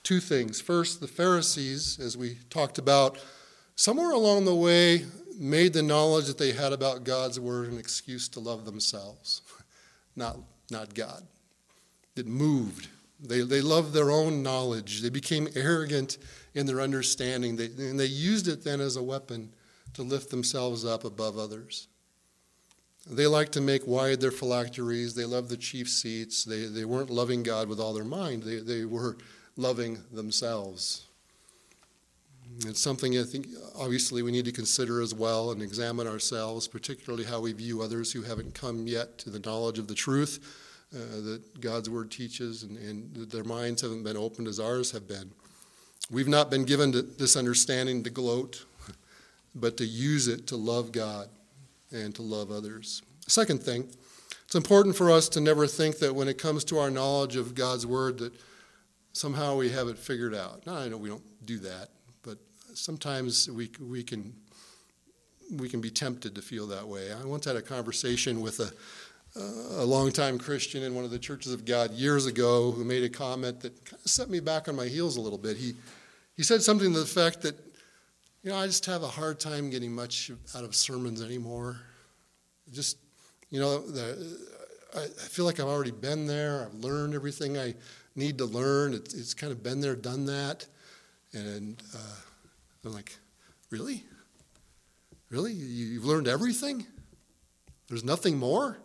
two things. First, the Pharisees, as we talked about, somewhere along the way made the knowledge that they had about God's word an excuse to love themselves, not, not God. It moved. They, they loved their own knowledge. They became arrogant in their understanding, they, and they used it then as a weapon to lift themselves up above others. They liked to make wide their phylacteries. They loved the chief seats. They, they weren't loving God with all their mind. They, they were loving themselves. It's something I think obviously we need to consider as well and examine ourselves, particularly how we view others who haven't come yet to the knowledge of the truth uh, that God's word teaches, and, and that their minds haven't been opened as ours have been. We've not been given to this understanding to gloat, but to use it to love God and to love others. Second thing, it's important for us to never think that when it comes to our knowledge of God's word that somehow we have it figured out. Now, I know we don't do that, but sometimes we we can we can be tempted to feel that way. I once had a conversation with a a longtime Christian in one of the churches of God years ago who made a comment that kind of set me back on my heels a little bit. He he said something to the effect that, you know, I just have a hard time getting much out of sermons anymore. Just, you know, the, I, I feel like I've already been there. I've learned everything I need to learn. It's, it's kind of been there, done that. And uh, I'm like, really? Really? You, you've learned everything? There's nothing more?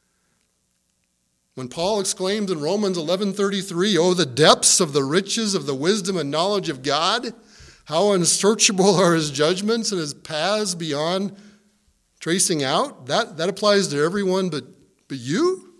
When Paul exclaimed in Romans eleven thirty-three, "Oh, the depths of the riches of the wisdom and knowledge of God! How unsearchable are his judgments and his paths beyond tracing out." That, that applies to everyone but, but you?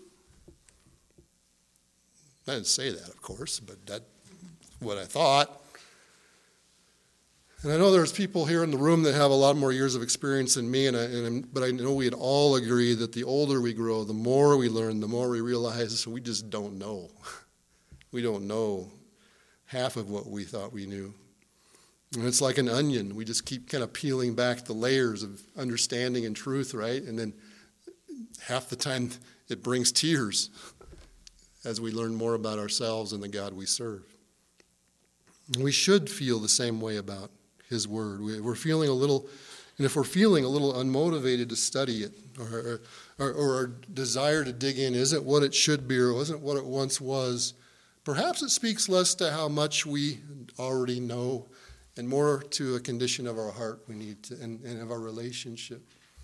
I didn't say that, of course, but that's what I thought. And I know there's people here in the room that have a lot more years of experience than me, and, I, and but I know we'd all agree that the older we grow, the more we learn, the more we realize we just don't know. We don't know half of what we thought we knew. And it's like an onion. We just keep kind of peeling back the layers of understanding and truth, right? And then half the time it brings tears as we learn more about ourselves and the God we serve. We should feel the same way about his word. We're feeling a little, and if we're feeling a little unmotivated to study it, or, or, or our desire to dig in isn't what it should be or isn't what it once was, perhaps it speaks less to how much we already know and more to a condition of our heart we need to, and, and of our relationship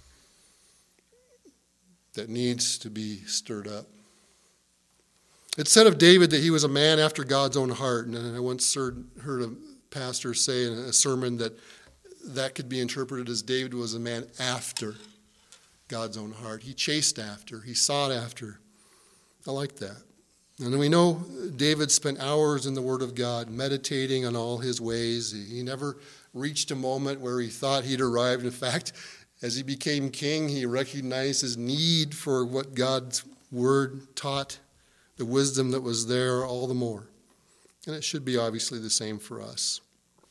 that needs to be stirred up. It's said of David that he was a man after God's own heart, and I once heard, heard a pastor say in a sermon that that could be interpreted as David was a man after God's own heart. He chased after, he sought after. I like that. And then we know David spent hours in the Word of God, meditating on all his ways. He never reached a moment where he thought he'd arrived. In fact, as he became king, he recognized his need for what God's Word taught, the wisdom that was there all the more. And it should be obviously the same for us.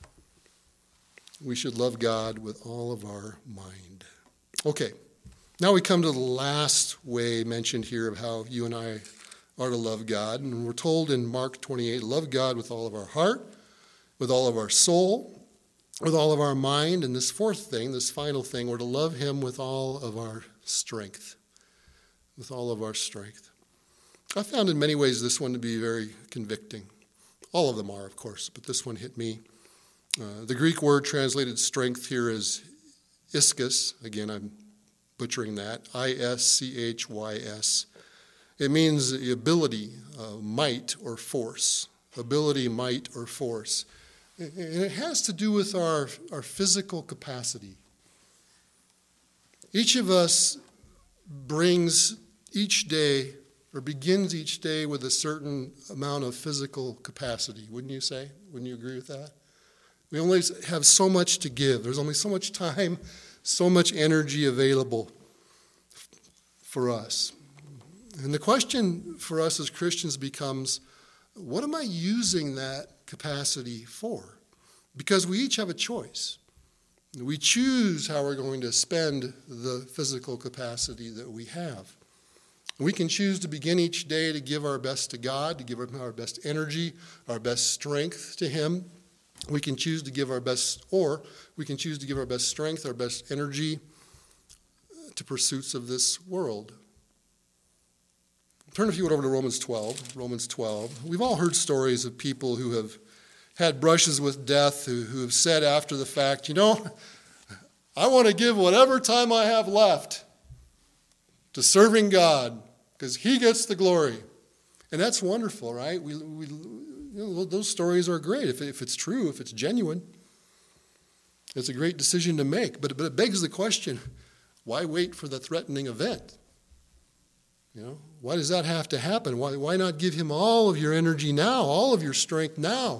We should love God with all of our mind. Okay, now we come to the last way mentioned here of how you and I are to love God. And we're told in Mark twenty-eight, love God with all of our heart, with all of our soul, with all of our mind. And this fourth thing, this final thing, we're to love him with all of our strength. With all of our strength. I found in many ways this one to be very convicting. All of them are, of course, but this one hit me. Uh, the Greek word translated strength here is ischus. Again, I'm butchering that. I S C H Y S. It means the ability, uh, might, or force. Ability, might, or force. And it has to do with our, our physical capacity. Each of us brings each day, or begins each day with a certain amount of physical capacity, wouldn't you say? Wouldn't you agree with that? We only have so much to give. There's only so much time, so much energy available for us. And the question for us as Christians becomes, what am I using that capacity for? Because we each have a choice. We choose how we're going to spend the physical capacity that we have. We can choose to begin each day to give our best to God, to give our best energy, our best strength to Him. We can choose to give our best, or we can choose to give our best strength, our best energy to pursuits of this world. Turn, if you would, over to Romans twelve. Romans twelve. We've all heard stories of people who have had brushes with death, who, who have said after the fact, you know, I want to give whatever time I have left to serving God, because He gets the glory. And that's wonderful, right? We, we, you know, those stories are great if, if it's true, if it's genuine. It's a great decision to make. But, but it begs the question, why wait for the threatening event? You know, why does that have to happen? Why, why not give Him all of your energy now, all of your strength now?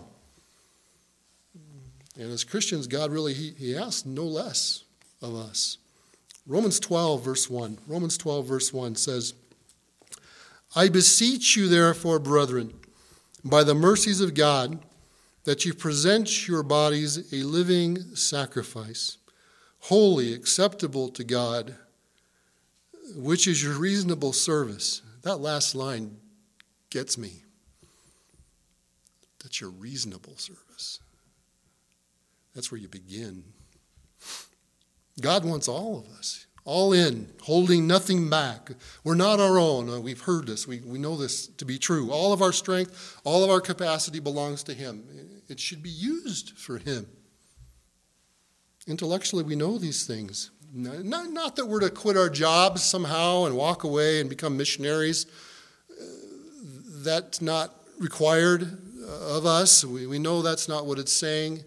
And as Christians, God really, He, he asks no less of us. Romans twelve, verse one. Romans twelve, verse one says, I beseech you, therefore, brethren, by the mercies of God, that you present your bodies a living sacrifice, holy, acceptable to God, which is your reasonable service. That last line gets me. That's your reasonable service. That's where you begin. God wants all of us, all in, holding nothing back. We're not our own. We've heard this. We, we know this to be true. All of our strength, all of our capacity belongs to Him. It should be used for Him. Intellectually, we know these things. Not, not that we're to quit our jobs somehow and walk away and become missionaries. That's not required of us. We, we know that's not what it's saying.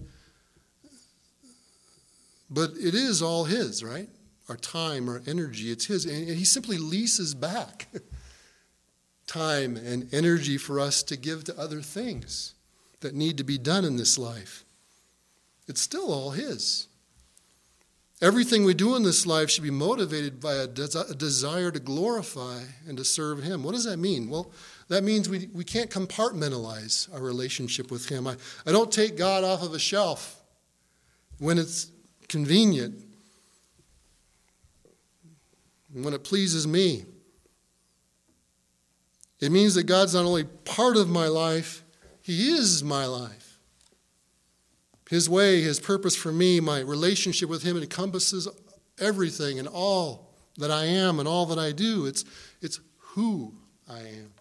But it is all His, right? Our time, our energy, it's His. And He simply leases back time and energy for us to give to other things that need to be done in this life. It's still all His. Everything we do in this life should be motivated by a, des- a desire to glorify and to serve Him. What does that mean? Well, that means we, we can't compartmentalize our relationship with Him. I, I don't take God off of a shelf when it's convenient, when it pleases me. It means that God's not only part of my life, He is my life. His way, His purpose for me, my relationship with Him encompasses everything and all that I am and all that I do. It's, it's who I am.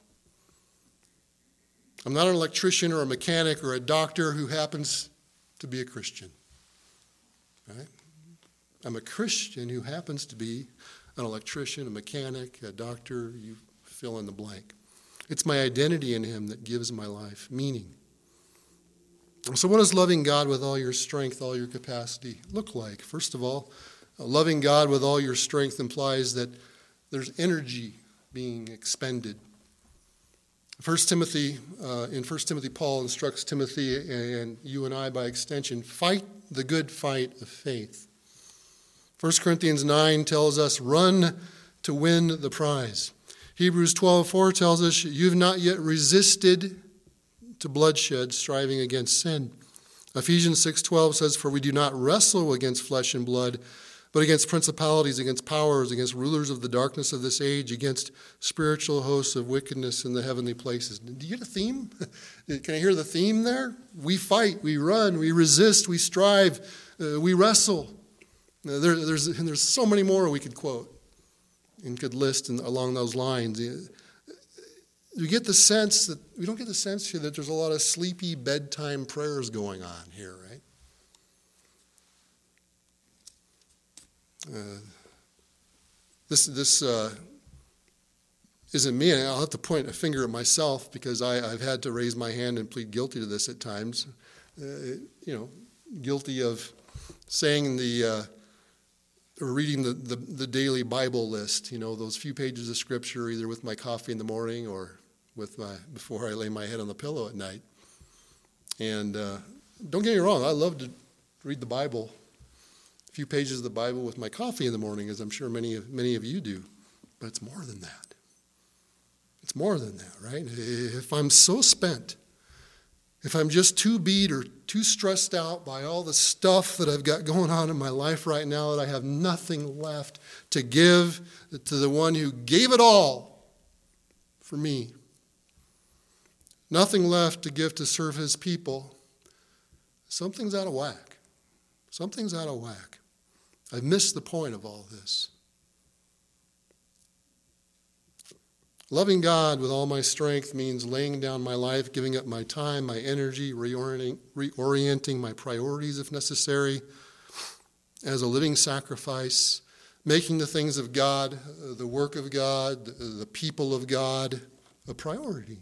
I'm not an electrician or a mechanic or a doctor who happens to be a Christian. Right? I'm a Christian who happens to be an electrician, a mechanic, a doctor, you fill in the blank. It's my identity in Him that gives my life meaning. So what does loving God with all your strength, all your capacity look like? First of all, loving God with all your strength implies that there's energy being expended. First Timothy, uh, in First Timothy, Paul instructs Timothy and you and I by extension, fight the good fight of faith. First Corinthians nine tells us, run to win the prize. Hebrews twelve four tells us, you've not yet resisted to bloodshed, striving against sin. Ephesians six twelve says, for we do not wrestle against flesh and blood, but against principalities, against powers, against rulers of the darkness of this age, against spiritual hosts of wickedness in the heavenly places. Do you get a theme? Can I hear the theme there? We fight, we run, we resist, we strive, uh, we wrestle. Uh, there, there's, and there's so many more we could quote and could list in, along those lines. We get the sense that, we don't get the sense here that there's a lot of sleepy bedtime prayers going on here, right? Uh, this this uh, isn't me, and I'll have to point a finger at myself because I, I've had to raise my hand and plead guilty to this at times. Uh, you know, guilty of saying the uh, or reading the, the the daily Bible list. You know, those few pages of scripture, either with my coffee in the morning or with my before I lay my head on the pillow at night. And uh, don't get me wrong, I love to read the Bible. A few pages of the Bible with my coffee in the morning, as I'm sure many of, many of you do. But it's more than that. It's more than that, right? If I'm so spent, if I'm just too beat or too stressed out by all the stuff that I've got going on in my life right now, that I have nothing left to give to the one who gave it all for me. Nothing left to give to serve his people. Something's out of whack. Something's out of whack. I've missed the point of all this. Loving God with all my strength means laying down my life, giving up my time, my energy, reorienting, reorienting my priorities if necessary, as a living sacrifice, making the things of God, the work of God, the people of God, a priority.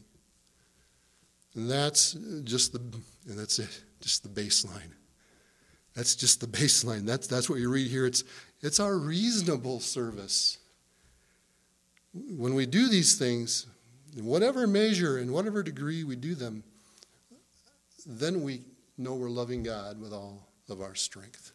And that's just the, and that's it, just the baseline. That's just the baseline. That's that's what you read here. It's it's our reasonable service. When we do these things, in whatever measure, in whatever degree we do them, then we know we're loving God with all of our strength.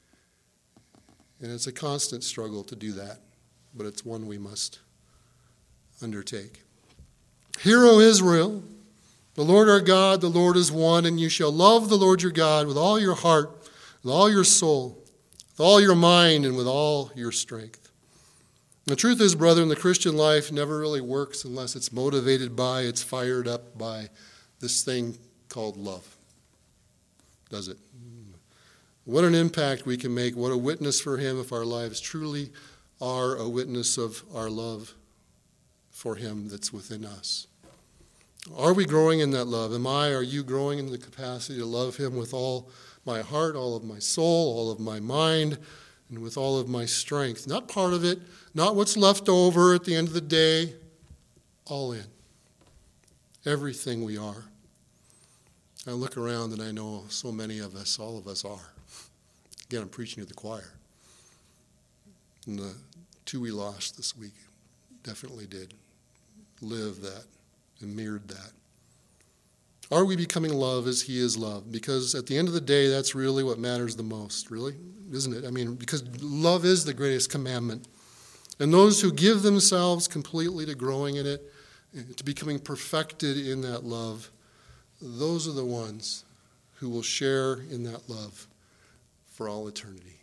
And it's a constant struggle to do that, but it's one we must undertake. Hear, O Israel, the Lord our God, the Lord is one, and you shall love the Lord your God with all your heart, with all your soul, with all your mind, and with all your strength. The truth is, brethren, the Christian life never really works unless it's motivated by, it's fired up by this thing called love. Does it? What an impact we can make, what a witness for him if our lives truly are a witness of our love for him that's within us. Are we growing in that love? Am I, are you growing in the capacity to love him with all my heart, all of my soul, all of my mind, and with all of my strength? Not part of it, not what's left over at the end of the day, all in. Everything we are. I look around and I know so many of us, all of us are. Again, I'm preaching to the choir. And the two we lost this week definitely did live that and mirrored that. Are we becoming love as he is love? Because at the end of the day, that's really what matters the most, really, isn't it? I mean, because love is the greatest commandment. And those who give themselves completely to growing in it, to becoming perfected in that love, those are the ones who will share in that love for all eternity.